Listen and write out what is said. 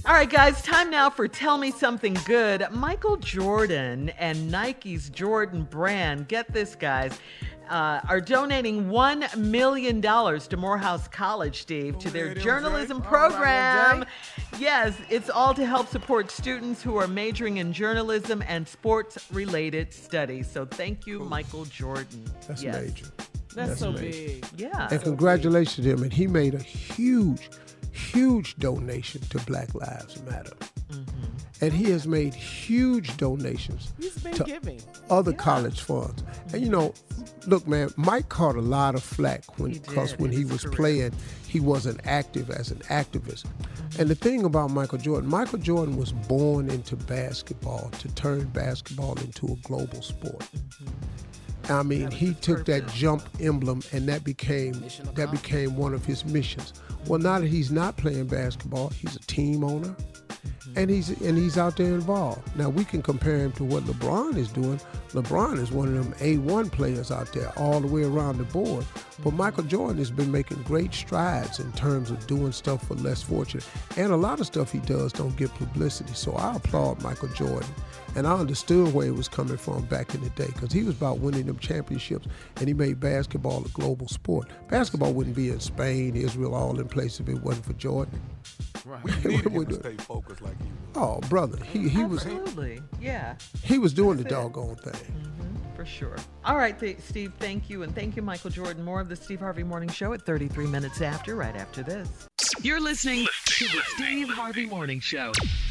All right, guys, time now for Tell Me Something Good. Michael Jordan and Nike's Jordan brand, get this, guys, are donating $1 million to Morehouse College, Steve, to their journalism program. Yes, it's all to help support students who are majoring in journalism and sports-related studies. So thank you, Michael Jordan. That's major. That's so big. Yeah. And congratulations to him. And he made a huge donation to Black Lives Matter. And he has made huge donations to other college funds. And look, man, Mike caught a lot of flack because when he was playing, he wasn't active as an activist. And the thing about Michael Jordan was born into basketball to turn basketball into a global sport. I mean, he took that jump emblem, and that became one of his missions. Well, now that he's not playing basketball, he's a team owner, and he's out there involved. Now we can compare him to what LeBron is doing. LeBron is one of them A1 players out there all the way around the board. But Michael Jordan has been making great strides in terms of doing stuff for less fortunate, and a lot of stuff he does don't get publicity. So I applaud Michael Jordan. And I understood where he was coming from back in the day, because he was about winning them championships, and he made basketball a global sport. Basketball wouldn't be in Spain, Israel, all in place if it wasn't for Jordan. Right. We needed him to stay focused like he was. Oh, brother, he was. Absolutely, yeah. He was doing the doggone thing. For sure. All right, Steve, thank you. And thank you, Michael Jordan. More of the Steve Harvey Morning Show at 33 minutes after, right after this. You're listening to the Steve Harvey Morning Show.